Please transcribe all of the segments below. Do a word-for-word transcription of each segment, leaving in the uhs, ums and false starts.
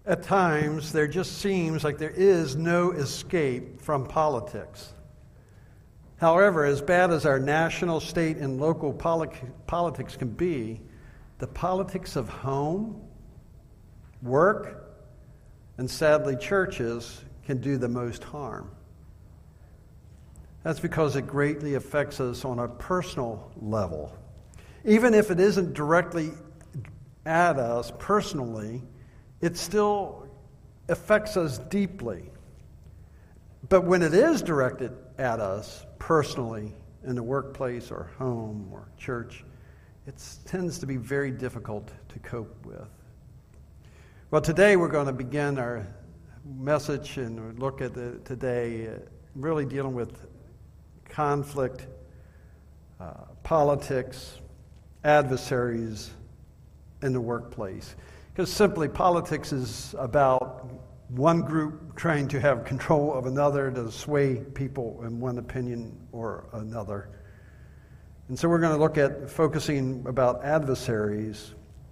At times, there just seems like there is no escape from politics. However, as bad as our national, state, and local politics can be, the politics of home, work, and sadly churches can do the most harm. That's because it greatly affects us on a personal level. Even if it isn't directly at us personally, it still affects us deeply. But when it is directed at us personally in the workplace or home or church, it tends to be very difficult to cope with. Well, today we're going to begin our message and look at the, today uh, really dealing with conflict, uh, politics, adversaries in the workplace. Because simply politics is about one group trying to have control of another to sway people in one opinion or another. And so we're going to look at focusing about adversaries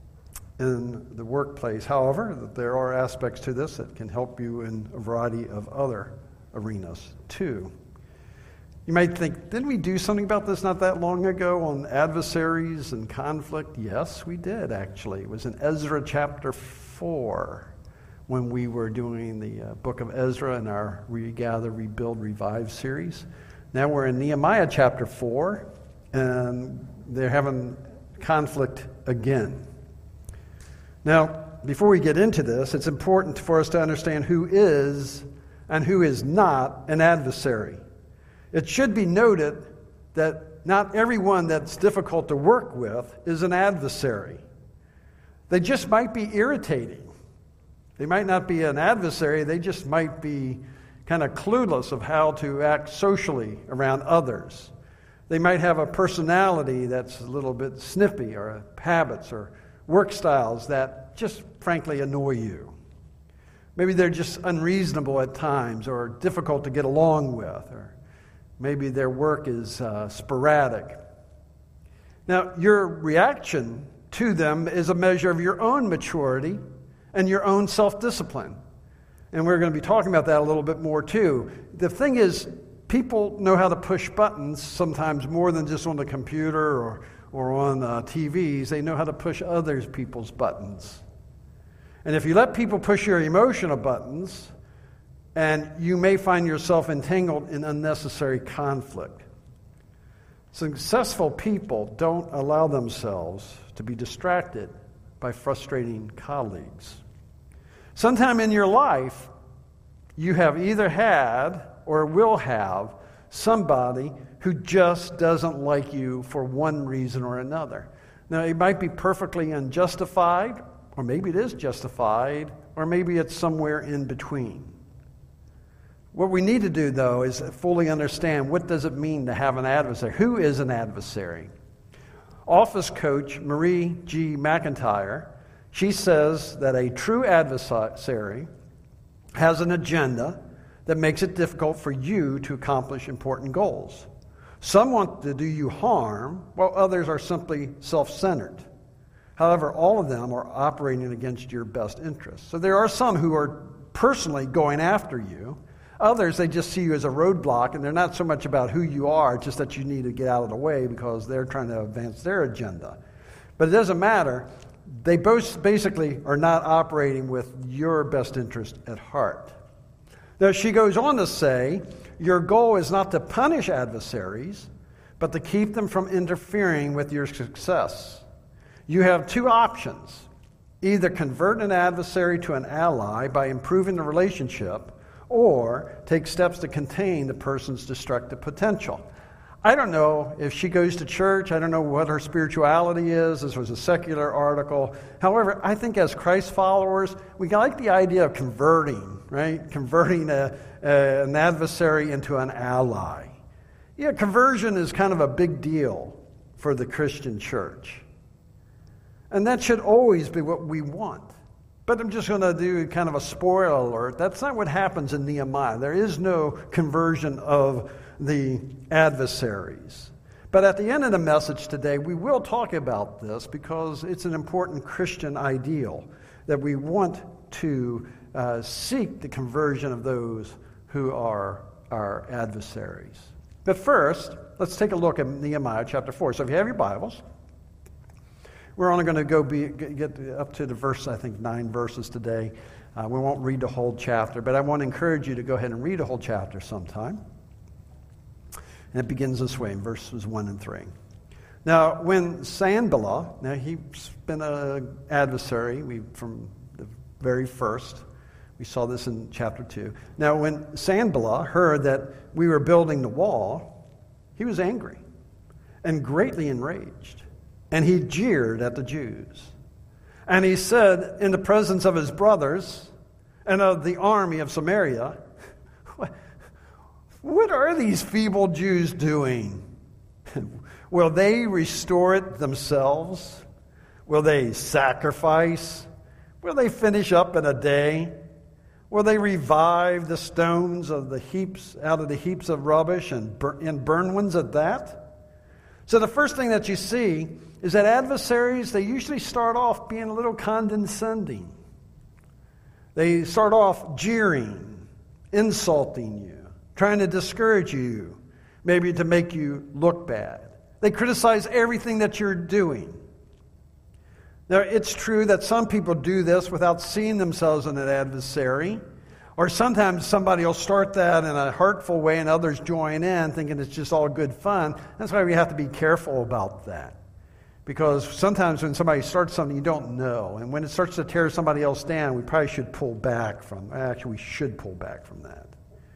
in the workplace. However, there are aspects to this that can help you in a variety of other arenas too. You might think, didn't we do something about this not that long ago on adversaries and conflict? Yes, we did actually. It was in Ezra chapter four when we were doing the uh, book of Ezra in our Regather, Rebuild, Revive series. Now we're in Nehemiah chapter four, and they're having conflict again. Now, before we get into this, it's important for us to understand who is and who is not an adversary. It should be noted that not everyone that's difficult to work with is an adversary. They just might be irritating. They might not be an adversary, they just might be kind of clueless of how to act socially around others. They might have a personality that's a little bit snippy, or habits or work styles that just frankly annoy you. Maybe they're just unreasonable at times or difficult to get along with, or maybe their work is uh, sporadic. Now, your reaction to them is a measure of your own maturity and your own self-discipline. And we're going to be talking about that a little bit more too. The thing is, people know how to push buttons sometimes more than just on the computer or, or on uh, T Vs. They know how to push other people's buttons. And if you let people push your emotional buttons, and you may find yourself entangled in unnecessary conflict. Successful people don't allow themselves to be distracted by frustrating colleagues. Sometime in your life, you have either had or will have somebody who just doesn't like you for one reason or another. Now, it might be perfectly unjustified, or maybe it is justified, or maybe it's somewhere in between. What we need to do, though, is fully understand what does it mean to have an adversary. Who is an adversary? Office coach Marie G. McIntyre, she says that a true adversary has an agenda that makes it difficult for you to accomplish important goals. Some want to do you harm, while others are simply self-centered. However, all of them are operating against your best interests. So there are some who are personally going after you. Others, they just see you as a roadblock, and they're not so much about who you are, just that you need to get out of the way because they're trying to advance their agenda. But it doesn't matter. They both basically are not operating with your best interest at heart. Now, she goes on to say, your goal is not to punish adversaries, but to keep them from interfering with your success. You have two options. Either convert an adversary to an ally by improving the relationship, or take steps to contain the person's destructive potential. I don't know if she goes to church. I don't know what her spirituality is. This was a secular article. However, I think as Christ followers, we like the idea of converting, right? Converting a, a, an adversary into an ally. Yeah, conversion is kind of a big deal for the Christian church. And that should always be what we want. But I'm just going to do kind of a spoiler alert. That's not what happens in Nehemiah. There is no conversion of the adversaries. But at the end of the message today, we will talk about this because it's an important Christian ideal that we want to uh, seek the conversion of those who are our adversaries. But first, let's take a look at Nehemiah chapter four. So if you have your Bibles, we're only going to go be, get up to the verse, I think, nine verses today. Uh, we won't read the whole chapter, but I want to encourage you to go ahead and read a whole chapter sometime. And it begins this way in verses one and three. Now, when Sanballat, now he's been an adversary we, from the very first. We saw this in chapter two. Now, when Sanballat heard that we were building the wall, he was angry and greatly enraged. And he jeered at the Jews. And he said in the presence of his brothers and of the army of Samaria, what are these feeble Jews doing? Will they restore it themselves? Will they sacrifice? Will they finish up in a day? Will they revive the stones of the heaps out of the heaps of rubbish and burn, and burn ones at that? So the first thing that you see is that adversaries, they usually start off being a little condescending. They start off jeering, insulting you, trying to discourage you, maybe to make you look bad. They criticize everything that you're doing. Now, it's true that some people do this without seeing themselves in an adversary, or sometimes somebody will start that in a hurtful way and others join in thinking it's just all good fun. That's why we have to be careful about that. Because sometimes when somebody starts something, you don't know. And when it starts to tear somebody else down, we probably should pull back from, actually we should pull back from that.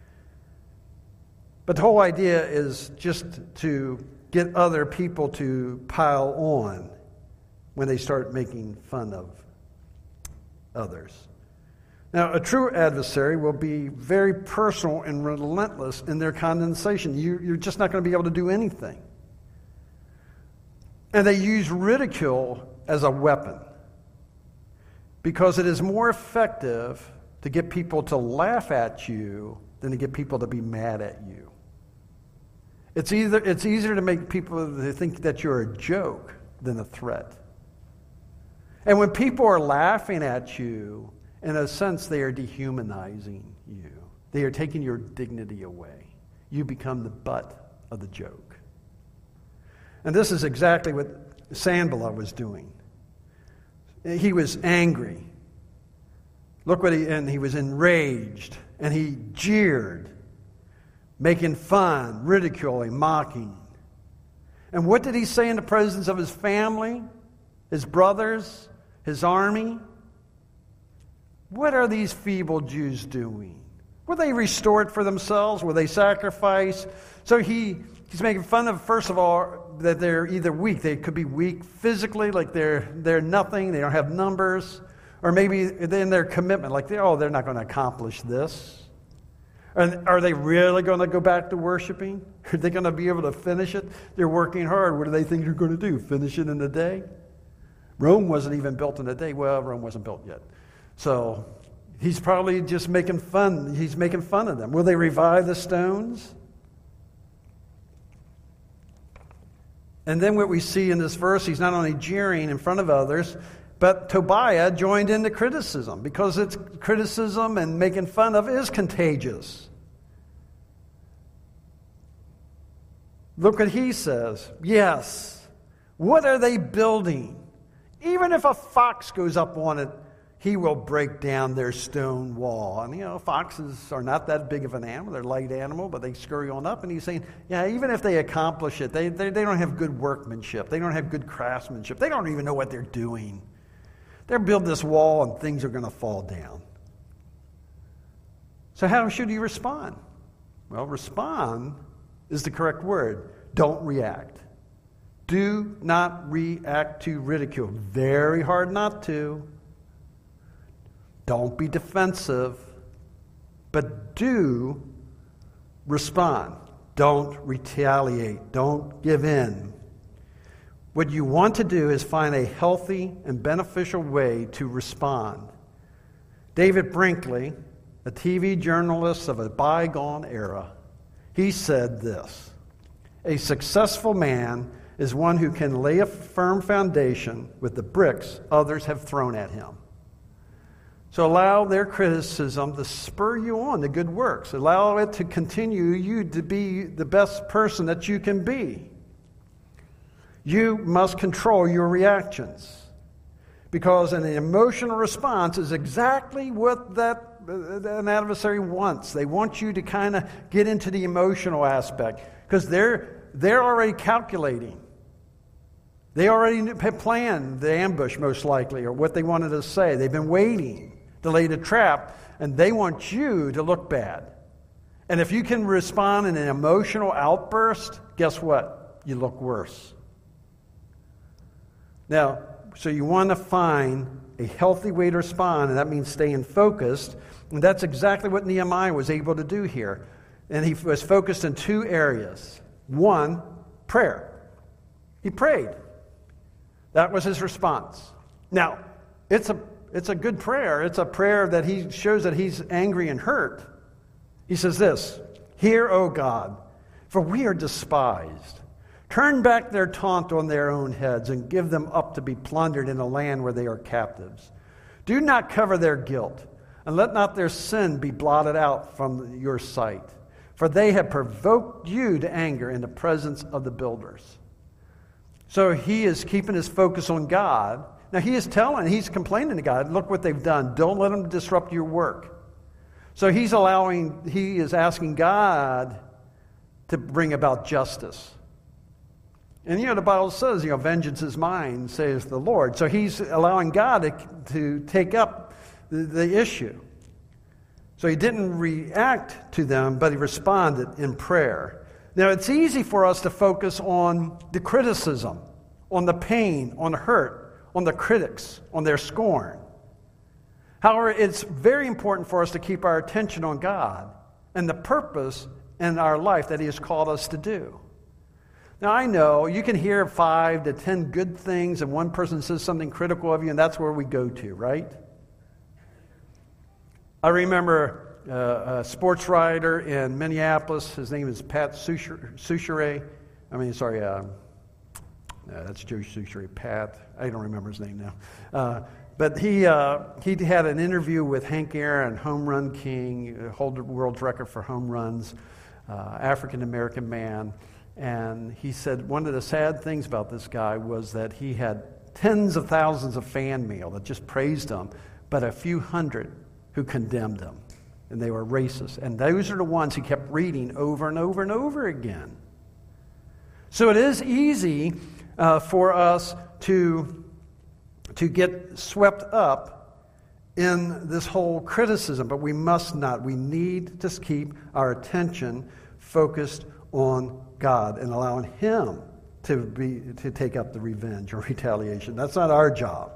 But the whole idea is just to get other people to pile on when they start making fun of others. Now, a true adversary will be very personal and relentless in their condemnation. You, you're just not going to be able to do anything. And they use ridicule as a weapon because it is more effective to get people to laugh at you than to get people to be mad at you. It's either it's easier to make people think that you're a joke than a threat. And when people are laughing at you, in a sense, they are dehumanizing you. They are taking your dignity away. You become the butt of the joke. And this is exactly what Sanballat was doing. He was angry. Look what he, and he was enraged, and he jeered, making fun, ridiculing, mocking. And what did he say in the presence of his family, his brothers, his army? What are these feeble Jews doing? Will they restore it for themselves? Will they sacrifice? So he, he's making fun of, first of all, that they're either weak. They could be weak physically, like they're they're nothing, they don't have numbers. Or maybe in their commitment, like, they, oh, they're not going to accomplish this. And are they really going to go back to worshiping? Are they going to be able to finish it? They're working hard. What do they think they're going to do? Finish it in a day? Rome wasn't even built in a day. Well, Rome wasn't built yet. So he's probably just making fun. He's making fun of them. Will they revive the stones? And then what we see in this verse, he's not only jeering in front of others, but Tobiah joined in the criticism, because it's criticism and making fun of is contagious. Look what he says. Yes. What are they building? Even if a fox goes up on it, he will break down their stone wall. And, you know, foxes are not that big of an animal. They're a light animal, but they scurry on up. And he's saying, yeah, even if they accomplish it, they, they, they don't have good workmanship. They don't have good craftsmanship. They don't even know what they're doing. They'll build this wall and things are going to fall down. So how should you respond? Well, respond is the correct word. Don't react. Do not react to ridicule. Very hard not to. Don't be defensive, but do respond. Don't retaliate. Don't give in. What you want to do is find a healthy and beneficial way to respond. David Brinkley, a T V journalist of a bygone era, he said this: a successful man is one who can lay a firm foundation with the bricks others have thrown at him. So allow their criticism to spur you on to good works. Allow it to continue you to be the best person that you can be. You must control your reactions, because an emotional response is exactly what that an adversary wants. They want you to kind of get into the emotional aspect, because they're they're already calculating. They already have planned the ambush, most likely, or what they wanted to say. They've been waiting to lay the trap, and they want you to look bad. And if you can respond in an emotional outburst, guess what? You look worse. Now, so you want to find a healthy way to respond, and that means staying focused. And that's exactly what Nehemiah was able to do here. And he was focused in two areas. One, prayer. He prayed. That was his response. Now, it's a it's a good prayer. It's a prayer that he shows that he's angry and hurt. He says this, "Hear, O God, for we are despised. Turn back their taunt on their own heads and give them up to be plundered in a land where they are captives. Do not cover their guilt, and let not their sin be blotted out from your sight. For they have provoked you to anger in the presence of the builders." So he is keeping his focus on God. Now he is telling, he's complaining to God, look what they've done. Don't let them disrupt your work. So he's allowing, he is asking God to bring about justice. And, you know, the Bible says, you know, vengeance is mine, says the Lord. So he's allowing God to, to take up the, the issue. So he didn't react to them, but he responded in prayer. Now, it's easy for us to focus on the criticism, on the pain, on the hurt, on the critics, on their scorn. However, it's very important for us to keep our attention on God and the purpose in our life that he has called us to do. Now, I know you can hear five to ten good things and one person says something critical of you, and that's where we go to, right? I remember uh, a sports writer in Minneapolis. His name is Pat Souchere. I mean, sorry, uh, uh, that's Joe Souchere. Pat, I don't remember his name now. Uh, but he uh, he had an interview with Hank Aaron, home run king, hold the world record for home runs, uh, African-American man. And he said one of the sad things about this guy was that he had tens of thousands of fan mail that just praised him, but a few hundred who condemned him. And they were racist. And those are the ones he kept reading over and over and over again. So it is easy uh, for us to, to get swept up in this whole criticism, but we must not. We need to keep our attention focused on God and allowing him to be to take up the revenge or retaliation. That's not our job.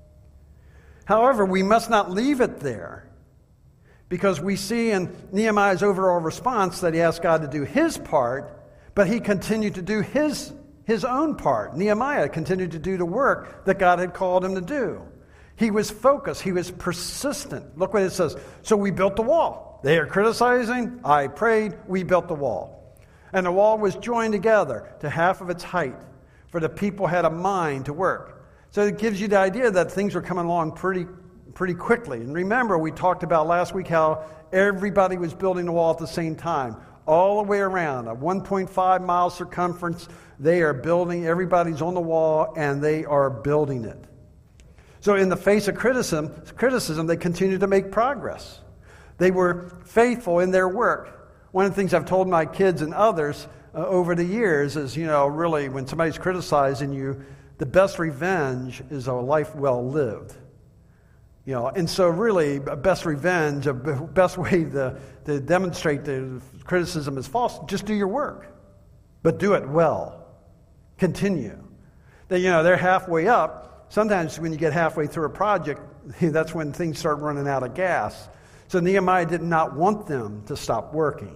However, we must not leave it there, because we see in Nehemiah's overall response that he asked God to do his part, but he continued to do his his own part. Nehemiah continued to do the work that God had called him to do. He was focused. He was persistent. Look what it says. So we built the wall. They are criticizing. I prayed. We built the wall. And the wall was joined together to half of its height, for the people had a mind to work. So it gives you the idea that things were coming along pretty pretty quickly. And remember, we talked about last week how everybody was building the wall at the same time, all the way around, a one point five mile circumference. They are building, everybody's on the wall, and they are building it. So in the face of criticism, criticism, they continued to make progress. They were faithful in their work. One of the things I've told my kids and others uh, over the years is, you know, really when somebody's criticizing you, the best revenge is a life well lived. You know, and so really, best revenge, a best way to, to demonstrate the criticism is false, just do your work. But do it well. Continue. That, you know, they're halfway up. Sometimes when you get halfway through a project, that's when things start running out of gas. So Nehemiah did not want them to stop working.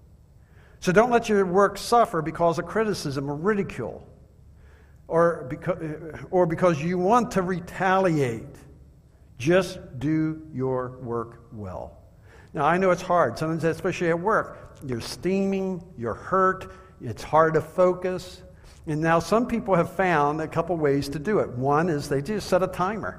So don't let your work suffer because of criticism or ridicule, or because, or because you want to retaliate. Just do your work well. Now, I know it's hard, sometimes especially at work. You're steaming, you're hurt, it's hard to focus. And now some people have found a couple ways to do it. One is they just set a timer.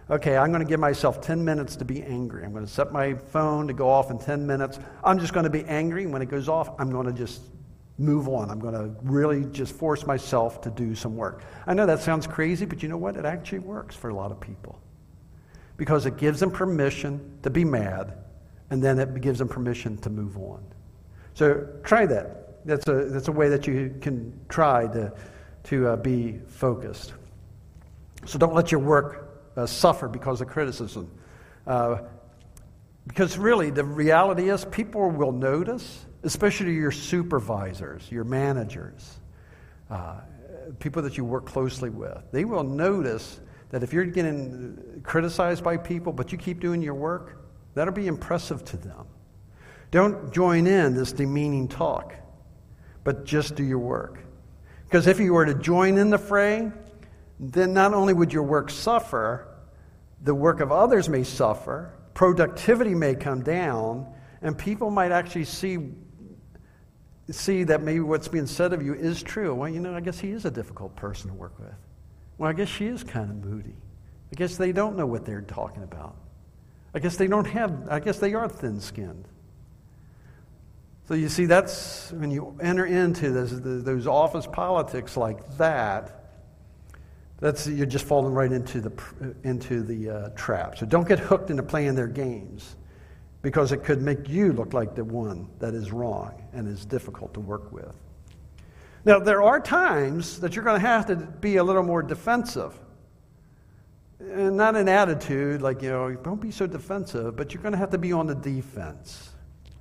Okay, I'm going to give myself ten minutes to be angry. I'm going to set my phone to go off in ten minutes. I'm just going to be angry. When it goes off, I'm going to just move on. I'm going to really just force myself to do some work. I know that sounds crazy, but you know what? It actually works for a lot of people. Because it gives them permission to be mad, and then it gives them permission to move on. So try that. That's a that's a way that you can try to, to uh, be focused. So don't let your work Uh, suffer because of criticism. Uh, because really, the reality is people will notice, especially your supervisors, your managers, uh, people that you work closely with. They will notice that if you're getting criticized by people, but you keep doing your work, that'll be impressive to them. Don't join in this demeaning talk, but just do your work. Because if you were to join in the fray, then not only would your work suffer, the work of others may suffer, productivity may come down, and people might actually see, see that maybe what's being said of you is true. Well, you know, I guess he is a difficult person to work with. Well, I guess she is kind of moody. I guess they don't know what they're talking about. I guess they don't have, I guess they are thin-skinned. So you see, that's when you enter into this, those office politics like that, That's you're just falling right into the into the uh, trap. So don't get hooked into playing their games, because it could make you look like the one that is wrong and is difficult to work with. Now there are times that you're going to have to be a little more defensive, and not an attitude like, you know, don't be so defensive, but you're going to have to be on the defense.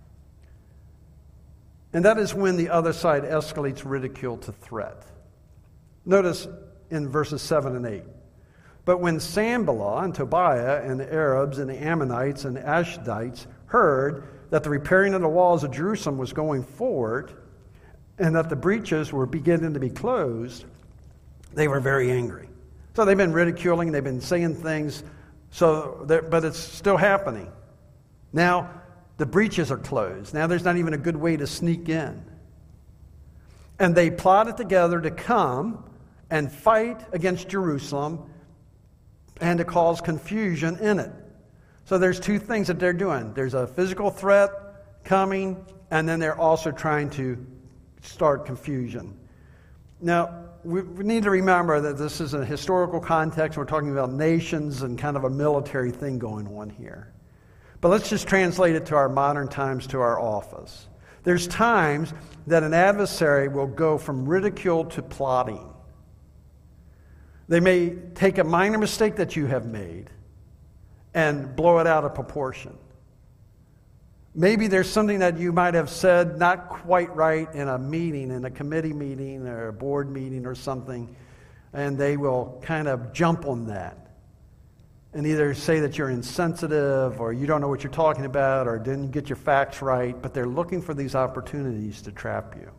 And that is when the other side escalates ridicule to threat. Notice in verses seven and eight. But when Sanballat and Tobiah and the Arabs and the Ammonites and the Ashdodites heard that the repairing of the walls of Jerusalem was going forward and that the breaches were beginning to be closed, they were very angry. So they've been ridiculing, they've been saying things, so but it's still happening. Now the breaches are closed. Now there's not even a good way to sneak in. And they plotted together to come and fight against Jerusalem and to cause confusion in it. So there's two things that they're doing. There's a physical threat coming, and then they're also trying to start confusion. Now, we, we need to remember that this is a historical context. We're talking about nations and kind of a military thing going on here. But let's just translate it to our modern times, to our office. There's times that an adversary will go from ridicule to plotting. They may take a minor mistake that you have made and blow it out of proportion. Maybe there's something that you might have said not quite right in a meeting, in a committee meeting or a board meeting or something, and they will kind of jump on that and either say that you're insensitive or you don't know what you're talking about or didn't get your facts right, but they're looking for these opportunities to trap you.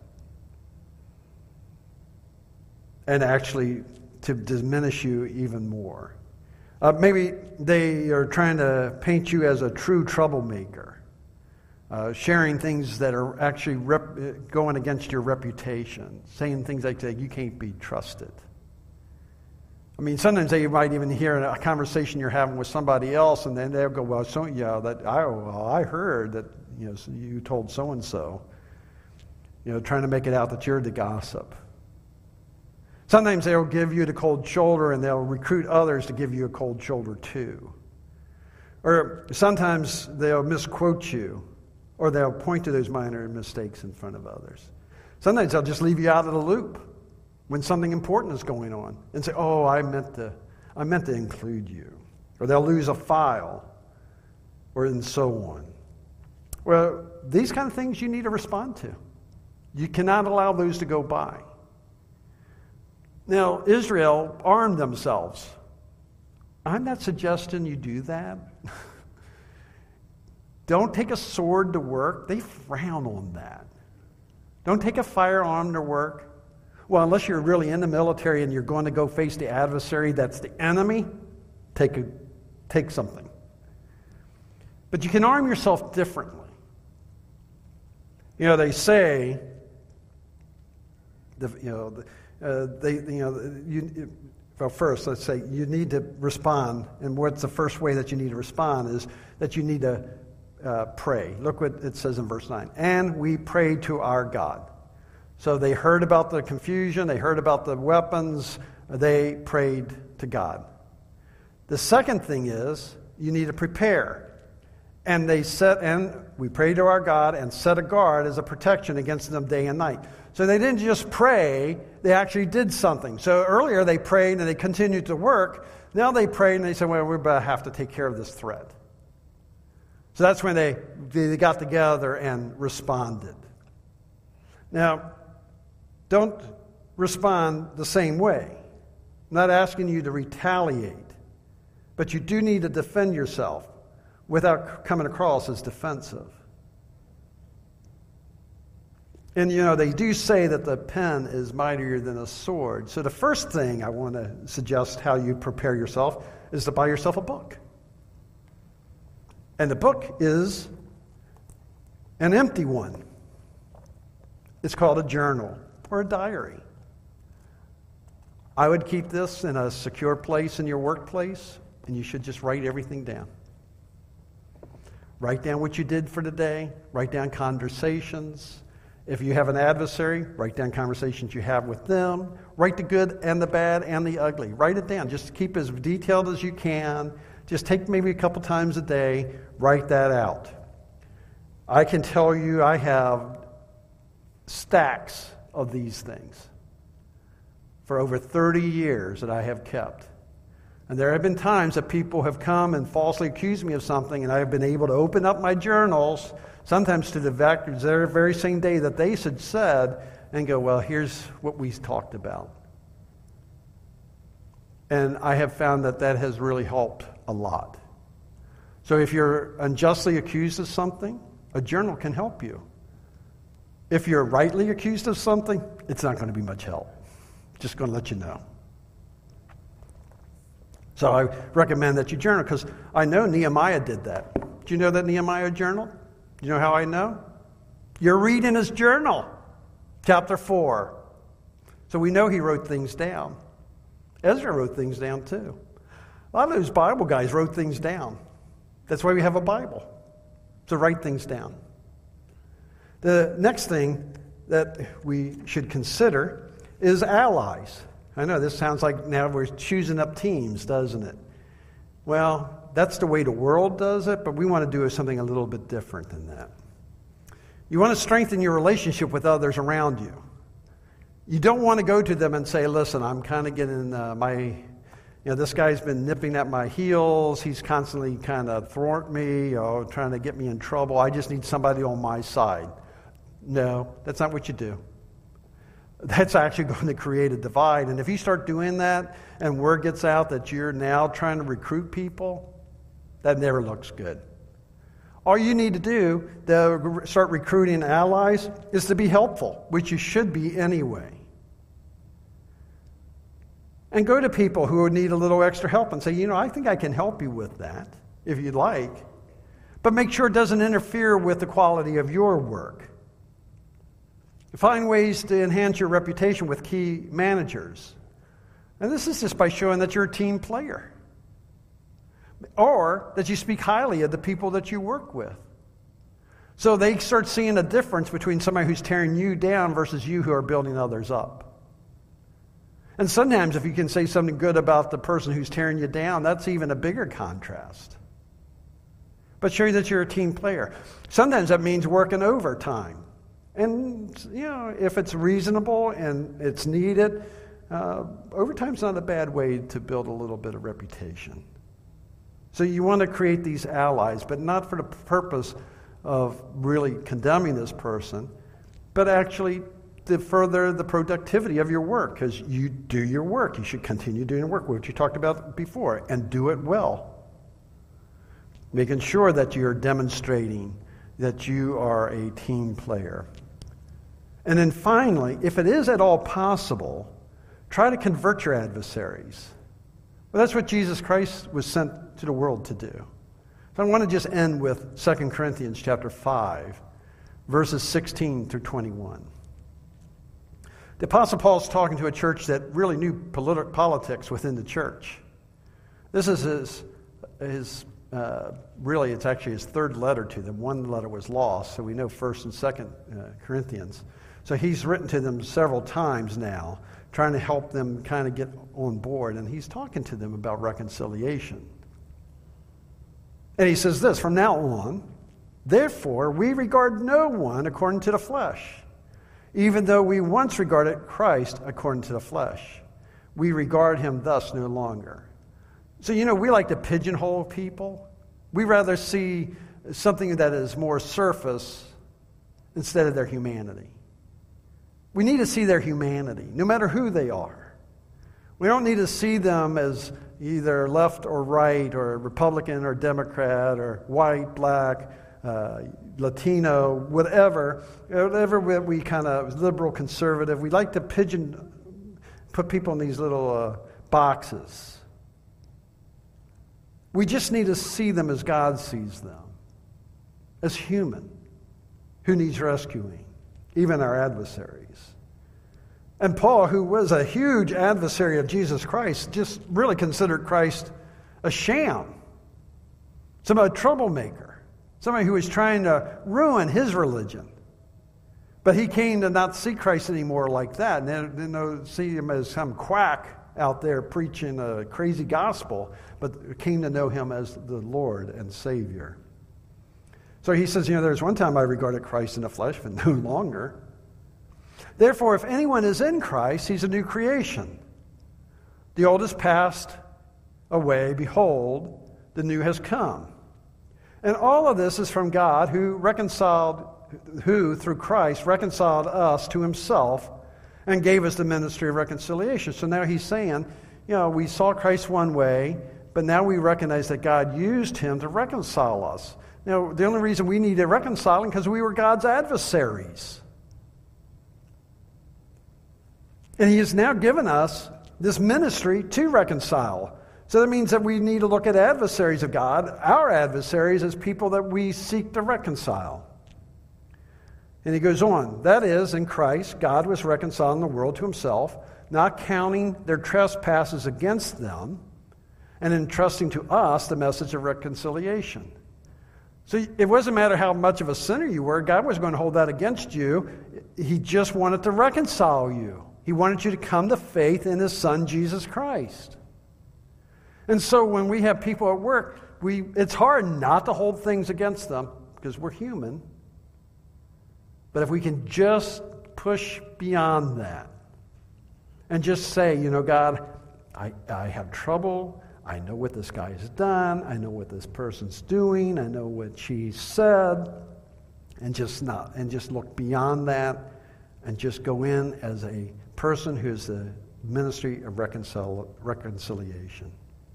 And actually to diminish you even more. Uh, maybe they are trying to paint you as a true troublemaker, uh, sharing things that are actually rep- going against your reputation, saying things like that you can't be trusted. I mean, sometimes they might even hear a conversation you're having with somebody else, and then they'll go, "Well, so yeah, that I well, I heard that you know so you told so and so," you know, trying to make it out that you're the gossip. Sometimes they'll give you the cold shoulder and they'll recruit others to give you a cold shoulder too. Or sometimes they'll misquote you or they'll point to those minor mistakes in front of others. Sometimes they'll just leave you out of the loop when something important is going on and say, oh, I meant to, I meant to include you. Or they'll lose a file or and so on. Well, these kind of things you need to respond to. You cannot allow those to go by. Now, Israel armed themselves. I'm not suggesting you do that. Don't take a sword to work. They frown on that. Don't take a firearm to work. Well, unless you're really in the military and you're going to go face the adversary, that's the enemy, take a, take something. But you can arm yourself differently. You know, they say, the, you know, the, Uh, they, you know, you, Well, first, let's say you need to respond. And what's the first way that you need to respond is that you need to uh, pray. Look what it says in verse nine. And we prayed to our God. So they heard about the confusion. They heard about the weapons. They prayed to God. The second thing is you need to prepare. And they set, and we prayed to our God and set a guard as a protection against them day and night. So they didn't just pray, they actually did something. So earlier they prayed and they continued to work. Now they prayed and they said, well, we're going to have to take care of this threat. So that's when they, they got together and responded. Now, don't respond the same way. I'm not asking you to retaliate, but you do need to defend yourself without coming across as defensive. And, you know, they do say that the pen is mightier than a sword. So the first thing I want to suggest how you prepare yourself is to buy yourself a book. And the book is an empty one. It's called a journal or a diary. I would keep this in a secure place in your workplace, and you should just write everything down. Write down what you did for the day. Write down conversations. If you have an adversary, write down conversations you have with them. Write the good and the bad and the ugly. Write it down. Just keep as detailed as you can. Just take maybe a couple times a day. Write that out. I can tell you I have stacks of these things for over thirty years that I have kept. And there have been times that people have come and falsely accused me of something, and I have been able to open up my journals, sometimes to the very, very same day that they had said, and go, well, here's what we talked about. And I have found that that has really helped a lot. So if you're unjustly accused of something, a journal can help you. If you're rightly accused of something, it's not going to be much help. Just going to let you know. So I recommend that you journal, because I know Nehemiah did that. Do you know that Nehemiah journaled? Do you know how I know? You're reading his journal, chapter four. So we know he wrote things down. Ezra wrote things down too. A lot of those Bible guys wrote things down. That's why we have a Bible, to write things down. The next thing that we should consider is allies. I know this sounds like now we're choosing up teams, doesn't it? Well, that's the way the world does it, but we want to do something a little bit different than that. You want to strengthen your relationship with others around you. You don't want to go to them and say, listen, I'm kind of getting uh, my, you know, this guy's been nipping at my heels. He's constantly kind of thwart me, you know, trying to get me in trouble. I just need somebody on my side. No, that's not what you do. That's actually going to create a divide. And if you start doing that and word gets out that you're now trying to recruit people, that never looks good. All you need to do to start recruiting allies is to be helpful, which you should be anyway. And go to people who need a little extra help and say, you know, I think I can help you with that, if you'd like. But make sure it doesn't interfere with the quality of your work. Find ways to enhance your reputation with key managers. And this is just by showing that you're a team player. Or that you speak highly of the people that you work with. So they start seeing a difference between somebody who's tearing you down versus you who are building others up. And sometimes if you can say something good about the person who's tearing you down, that's even a bigger contrast. But show you that you're a team player. Sometimes that means working overtime. And, you know, if it's reasonable and it's needed, uh, overtime's not a bad way to build a little bit of reputation. So you want to create these allies, but not for the purpose of really condemning this person, but actually to further the productivity of your work, because you do your work. You should continue doing your work, which you talked about before, and do it well. Making sure that you're demonstrating that you are a team player. And then finally, if it is at all possible, try to convert your adversaries. Well, that's what Jesus Christ was sent to the world to do. So I want to just end with Second Corinthians chapter five, verses sixteen through twenty-one. The Apostle Paul's talking to a church that really knew politi- politics within the church. This is his, his uh, really, it's actually his third letter to them. One letter was lost, so we know First and Second uh, Corinthians. So he's written to them several times now, trying to help them kind of get on board, and he's talking to them about reconciliation. And he says this, from now on, therefore, we regard no one according to the flesh. Even though we once regarded Christ according to the flesh, we regard him thus no longer. So, you know, we like to pigeonhole people. We rather see something that is more surface instead of their humanity. We need to see their humanity, no matter who they are. We don't need to see them as either left or right, or Republican or Democrat, or white, black, uh, Latino, whatever, whatever we kind of liberal, conservative. We like to pigeon, put people in these little uh, boxes. We just need to see them as God sees them, as human, who needs rescuing, even our adversaries. And Paul, who was a huge adversary of Jesus Christ, just really considered Christ a sham, somebody a troublemaker. Somebody who was trying to ruin his religion. But he came to not see Christ anymore like that. And didn't see him as some quack out there preaching a crazy gospel, but came to know him as the Lord and Savior. So he says, you know, there's one time I regarded Christ in the flesh, but no longer. Therefore, if anyone is in Christ, he's a new creation. The old is passed away. Behold, the new has come. And all of this is from God, who reconciled, who through Christ reconciled us to himself and gave us the ministry of reconciliation. So now he's saying, you know, we saw Christ one way, but now we recognize that God used him to reconcile us. Now, the only reason we needed reconciling because we were God's adversaries. And he has now given us this ministry to reconcile. So that means that we need to look at adversaries of God, our adversaries, as people that we seek to reconcile. And he goes on, that is, in Christ, God was reconciling the world to himself, not counting their trespasses against them, and entrusting to us the message of reconciliation. So it wasn't matter how much of a sinner you were, God was going to hold that against you. He just wanted to reconcile you. He wanted you to come to faith in his Son, Jesus Christ. And so when we have people at work, we it's hard not to hold things against them because we're human. But if we can just push beyond that and just say, you know, God, I, I have trouble. I know what this guy has done. I know what this person's doing. I know what she said. And just not and just look beyond that and just go in as a person who's the ministry of reconcil- reconciliation.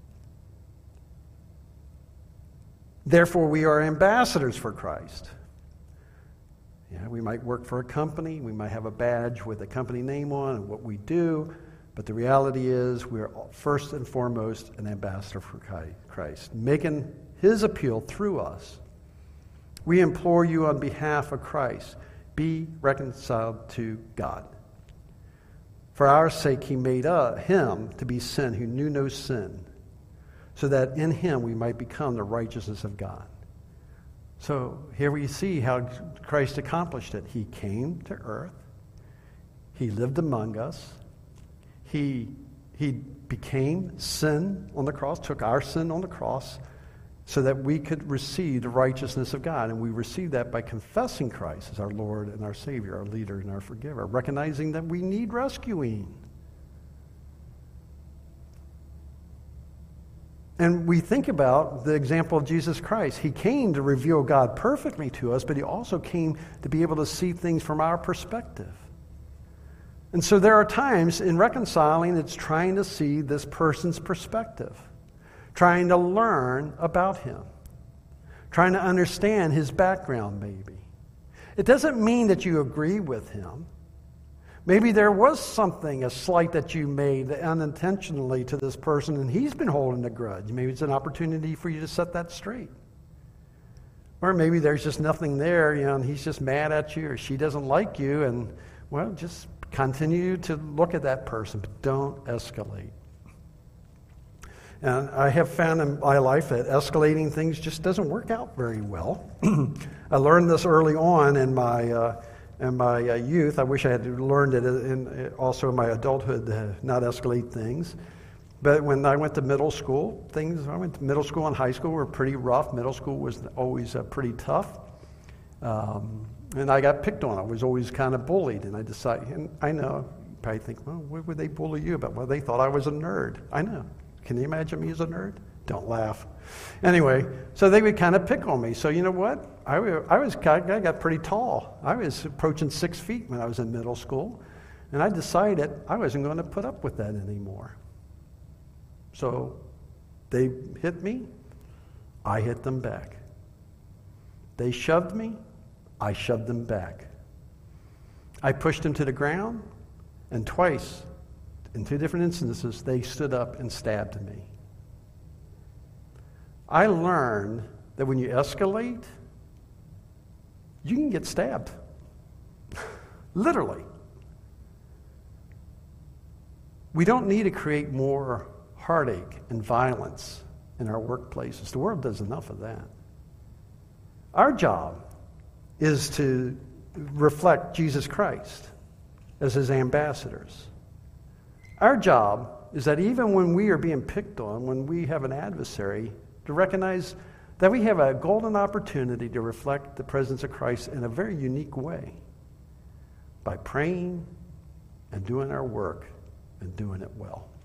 Therefore, we are ambassadors for Christ. Yeah, we might work for a company. We might have a badge with a company name on and what we do. But the reality is we're first and foremost an ambassador for Christ, making his appeal through us. We implore you on behalf of Christ, be reconciled to God. For our sake, he made uh, him to be sin who knew no sin, so that in him we might become the righteousness of God. So here we see how Christ accomplished it. He came to earth. He lived among us. He, he became sin on the cross, took our sin on the cross, so that we could receive the righteousness of God. And we receive that by confessing Christ as our Lord and our Savior, our leader and our forgiver, recognizing that we need rescuing. And we think about the example of Jesus Christ. He came to reveal God perfectly to us, but he also came to be able to see things from our perspective. And so there are times in reconciling, it's trying to see this person's perspective, trying to learn about him, trying to understand his background maybe. It doesn't mean that you agree with him. Maybe there was something, a slight that you made unintentionally to this person, and he's been holding a grudge. Maybe it's an opportunity for you to set that straight. Or maybe there's just nothing there, you know, and he's just mad at you, or she doesn't like you, and, well, just Continue to look at that person, but don't escalate. And I have found in my life that escalating things just doesn't work out very well. I learned this early on in my uh, in my uh, youth. I wish I had learned it in, also in my adulthood to not escalate things. But when I went to middle school, things I went to middle school and high school were pretty rough. Middle school was always uh, pretty tough. Um, and I got picked on. I was always kind of bullied. And I decided, and I know, you probably think, well, what would they bully you about? Well, they thought I was a nerd. I know. Can you imagine me as a nerd? Don't laugh. Anyway, so they would kind of pick on me. So you know what? I, I was I got pretty tall. I was approaching six feet when I was in middle school. And I decided I wasn't going to put up with that anymore. So they hit me. I hit them back. They shoved me. I shoved them back. I pushed them to the ground. And twice, in two different instances, they stood up and stabbed me. I learned that when you escalate, you can get stabbed. Literally. We don't need to create more heartache and violence in our workplaces. The world does enough of that. Our job is to reflect Jesus Christ as his ambassadors. Our job is that even when we are being picked on, when we have an adversary, to recognize that we have a golden opportunity to reflect the presence of Christ in a very unique way by praying and doing our work and doing it well.